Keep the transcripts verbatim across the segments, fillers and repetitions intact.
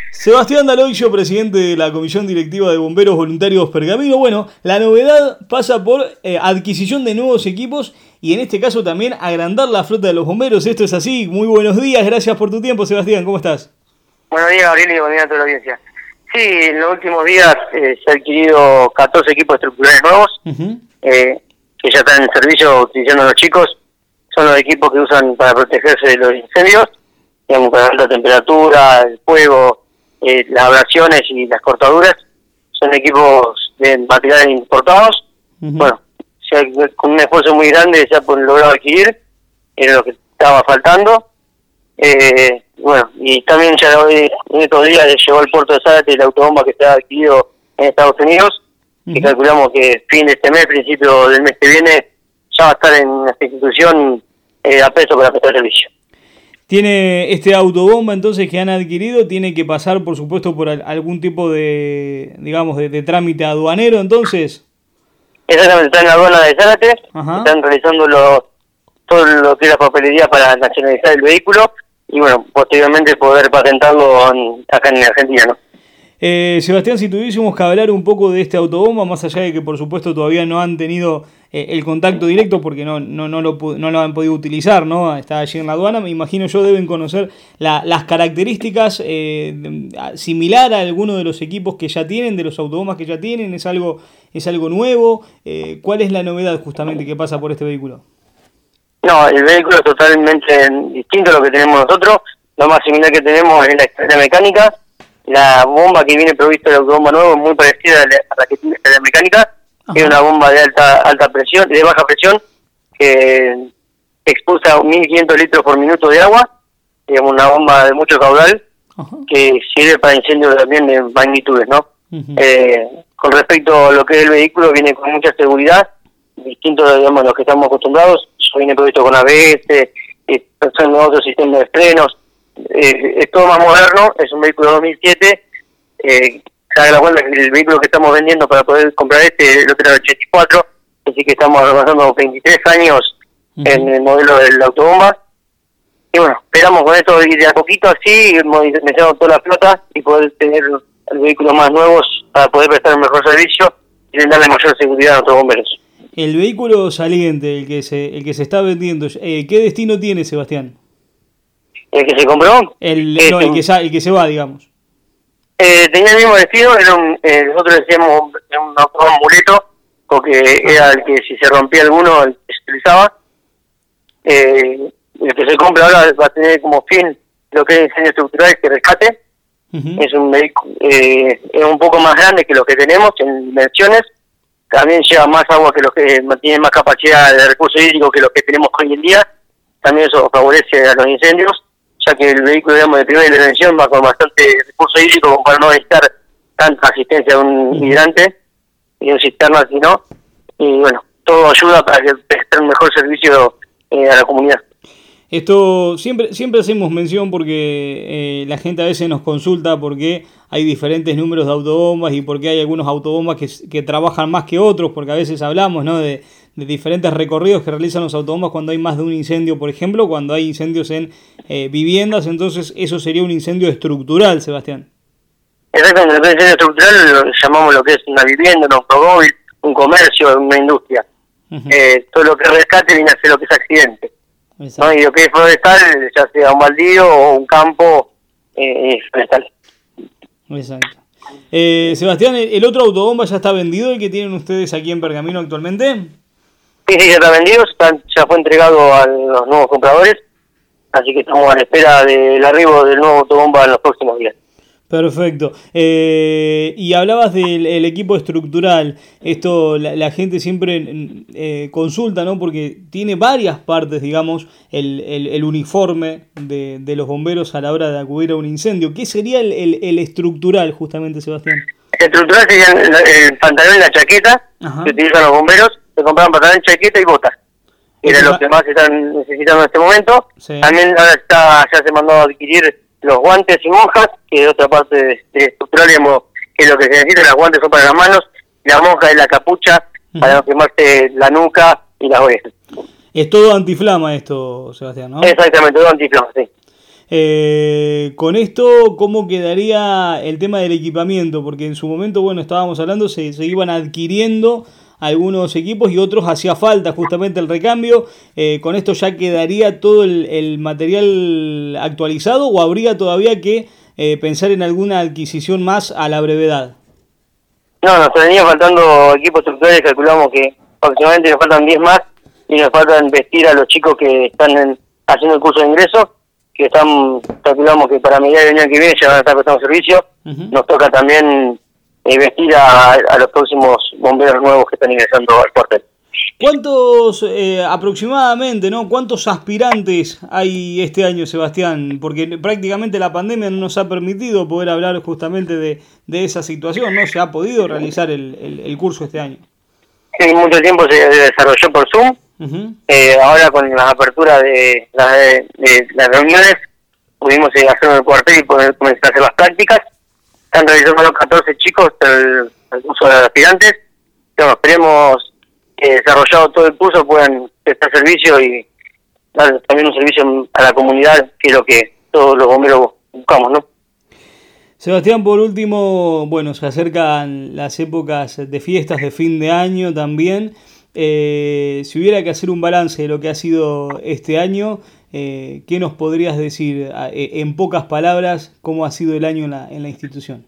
Sebastián Daloglio, presidente de la Comisión Directiva de Bomberos Voluntarios Pergamino. Bueno, la novedad pasa por eh, adquisición de nuevos equipos y en este caso también agrandar la flota de los bomberos. Esto es así. Muy buenos días, gracias por tu tiempo, Sebastián. ¿Cómo estás? Buenos días, Gabriel, y buenos días a toda la audiencia. Sí, en los últimos días eh, se han adquirido catorce equipos estructurales nuevos, uh-huh. eh, que ya están en servicio utilizando los chicos. Son los equipos que usan para protegerse de los incendios, digamos, para la alta temperatura, el fuego, eh, las abrasiones y las cortaduras. Son equipos de materiales importados. Uh-huh. Bueno, se ha, con un esfuerzo muy grande se ha logrado adquirir, era lo que estaba faltando. Eh, bueno, y también ya hoy, en estos días llegó al puerto de Zárate la autobomba que se ha adquirido en Estados Unidos, uh-huh. que calculamos que fin de este mes, principio del mes que viene, ya va a estar en esta institución eh, a peso para prestar servicio. Tiene este autobomba entonces que han adquirido, tiene que pasar por supuesto por algún tipo de, digamos, de, de trámite aduanero entonces. Exactamente, está en la aduana de Zárate, uh-huh. están realizando lo, todo lo que es la papelería para nacionalizar el vehículo y bueno, posteriormente poder patentarlo en, acá en Argentina, ¿no? Eh, Sebastián, si tuviésemos que hablar un poco de este autobomba, más allá de que por supuesto todavía no han tenido eh, el contacto directo porque no no no lo no lo han podido utilizar, ¿no? Está allí en la aduana, me imagino yo deben conocer la, las características eh, similar a alguno de los equipos que ya tienen, de los autobombas que ya tienen, es algo es algo nuevo. Eh, ¿Cuál es la novedad justamente que pasa por este vehículo? No, el vehículo es totalmente distinto a lo que tenemos nosotros. Lo más similar que tenemos es la escalera mecánica. La bomba que viene provista del autobomba nuevo es muy parecida a la que tiene la escalera mecánica. Ajá. Es una bomba de alta alta presión, de baja presión, que expulsa mil quinientos litros por minuto de agua. Es una bomba de mucho caudal. Ajá. Que sirve para incendios también de magnitudes, ¿no? Uh-huh. Eh, con respecto a lo que es el vehículo, viene con mucha seguridad, distinto, digamos, a los que estamos acostumbrados. Viene provisto con A B S, eh, son otros sistemas de frenos, eh, es todo más moderno, es un vehículo dos mil siete, eh, haga la cuenta que el vehículo que estamos vendiendo para poder comprar este, el otro era ochenta y cuatro, así que estamos avanzando veintitrés años uh-huh. en el modelo del autobomba, y bueno, esperamos con esto ir de a poquito así, mejorando toda la flota y poder tener los vehículos más nuevos para poder prestar un mejor servicio y darle mayor seguridad a nuestros bomberos. El vehículo saliente, el que se el que se está vendiendo, eh, ¿qué destino tiene, Sebastián? ¿El que se compró? El, eh, no, el, que sa, el que se va, digamos. Eh, tenía el mismo destino, era un, eh, nosotros decíamos un, un amuleto, porque ah. era el que si se rompía alguno, el que se utilizaba. Eh, el que se compra ahora va a tener como fin lo que es diseño estructural, que rescate. Uh-huh. Es un vehículo eh, es un poco más grande que los que tenemos en dimensiones. También lleva más agua que los que tienen más capacidad de recursos hídricos que los que tenemos hoy en día. También eso favorece a los incendios, ya que el vehículo, digamos, de primera intervención va con bastante recurso hídrico como para no necesitar tanta asistencia de un hidrante y un cisterna, sino. Y bueno, todo ayuda para que preste un mejor servicio eh, a la comunidad. Esto siempre siempre hacemos mención porque eh, la gente a veces nos consulta porque hay diferentes números de autobombas y porque hay algunos autobombas que, que trabajan más que otros, porque a veces hablamos, ¿no?, de, de diferentes recorridos que realizan los autobombas cuando hay más de un incendio, por ejemplo, cuando hay incendios en eh, viviendas, entonces eso sería un incendio estructural, Sebastián. Exactamente, el incendio estructural lo llamamos lo que es una vivienda, un automóvil, un comercio, una industria. Uh-huh. Eh, todo lo que rescate viene a ser lo que es accidente. ¿No? Y lo que es forestal, ya sea un baldío o un campo eh, forestal. Exacto. Eh, Sebastián, ¿el otro autobomba ya está vendido, el que tienen ustedes aquí en Pergamino actualmente? Sí, sí, ya está vendido, está, ya fue entregado a los nuevos compradores, así que estamos a la espera del arribo del nuevo autobomba en los próximos días. Perfecto. Eh, y hablabas del el equipo estructural. Esto la, la gente siempre eh, consulta, ¿no? Porque tiene varias partes, digamos, el, el, el uniforme de, de los bomberos a la hora de acudir a un incendio. ¿Qué sería el, el, el estructural, justamente, Sebastián? El estructural sería el, el pantalón y la chaqueta. Ajá. Que utilizan los bomberos. Se compraban pantalón, chaqueta y botas. Era lo que más están necesitando en este momento. Sí. También ahora está, ya se mandó a adquirir los guantes y monjas, que es otra parte de, de estructural, digamos, que lo que se necesita, los guantes son para las manos, la monja es la capucha, uh-huh. para no quemarse la nuca y las orejas. Es todo antiflama esto, Sebastián, ¿no? Exactamente, todo antiflama, sí. Eh, con esto, ¿cómo quedaría el tema del equipamiento? Porque en su momento, bueno, estábamos hablando, se, se iban adquiriendo algunos equipos y otros hacía falta justamente el recambio. Eh, ¿Con esto ya quedaría todo el, el material actualizado o habría todavía que eh, pensar en alguna adquisición más a la brevedad? No, nos venían faltando equipos estructurales, calculamos que aproximadamente nos faltan diez más y nos faltan vestir a los chicos que están en, haciendo el curso de ingreso, que están, calculamos que para mediados del año que viene ya van a estar prestando servicio. Uh-huh. Nos toca también eh, vestir a, a los próximos bomberos nuevos que están ingresando al cuartel. ¿Cuántos eh, aproximadamente, no? ¿Cuántos aspirantes hay este año, Sebastián? Porque prácticamente la pandemia no nos ha permitido poder hablar justamente de, de esa situación, ¿no? Se ha podido realizar el, el, el curso este año. Sí, mucho tiempo se desarrolló por Zoom. Uh-huh. Eh, ahora con la apertura de, la, de, de las reuniones pudimos eh, hacerlo en el cuartel y poder comenzar a hacer las prácticas. Están realizando los catorce chicos el, el curso de aspirantes. Bueno, esperemos que desarrollado todo el curso puedan prestar servicio y dar también un servicio a la comunidad, que es lo que todos los bomberos buscamos, ¿no? Sebastián, por último, bueno, se acercan las épocas de fiestas de fin de año también. Eh, si hubiera que hacer un balance de lo que ha sido este año, eh, ¿qué nos podrías decir eh, en pocas palabras cómo ha sido el año en la, en la institución?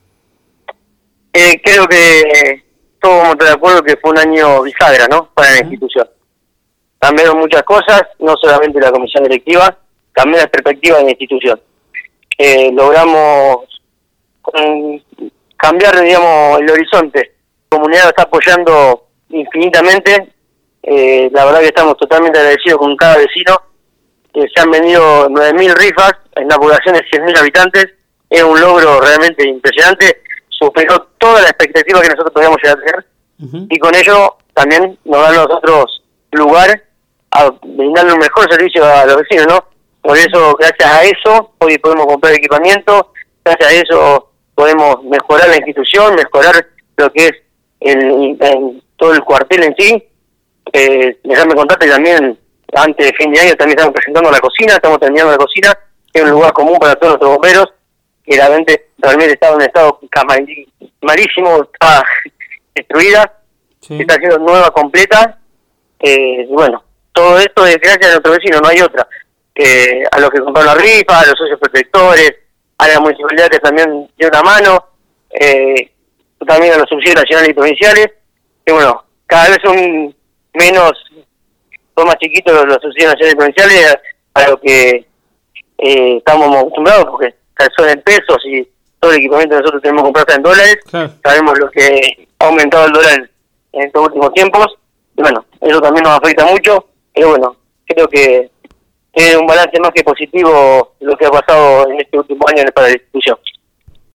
Eh, creo que todos vamos a estar de acuerdo que fue un año bisagra, ¿no? Para la uh-huh. institución. Cambiaron muchas cosas, no solamente la comisión directiva, cambió la perspectiva de la institución. Eh, logramos con, cambiar, digamos, el horizonte. La comunidad nos está apoyando infinitamente. Eh, la verdad que estamos totalmente agradecidos con cada vecino. Eh, se han vendido nueve mil rifas en una población de cien mil habitantes. Es un logro realmente impresionante. Superó toda la expectativa que nosotros podíamos llegar a tener. Uh-huh. Y con ello también nos dan a nosotros lugar a brindarle un mejor servicio a los vecinos, ¿no? Por eso, gracias a eso, hoy podemos comprar equipamiento, gracias a eso podemos mejorar la institución, mejorar lo que es el, el todo el cuartel en sí. Eh, déjame contarte también, antes de fin de año también estamos presentando la cocina, estamos terminando la cocina, que es un lugar común para todos nuestros bomberos, que realmente, realmente está en un estado malísimo, está destruida, sí. Está siendo nueva, completa, eh, bueno, todo esto es gracias a nuestros vecinos, no hay otra. Eh, a los que compraron la rifa, a los socios protectores, a la municipalidad que también dio una mano, eh, también a los subsidios nacionales y provinciales, que bueno, cada vez son menos, son más chiquitos los, los subsidios nacionales y provinciales a, a lo que eh, estamos acostumbrados, porque son en pesos y todo el equipamiento que nosotros tenemos que comprar en dólares. Claro. Sabemos lo que ha aumentado el dólar en, en estos últimos tiempos, y bueno, eso también nos afecta mucho, pero bueno, creo que es un balance más que positivo lo que ha pasado en este último año para la institución.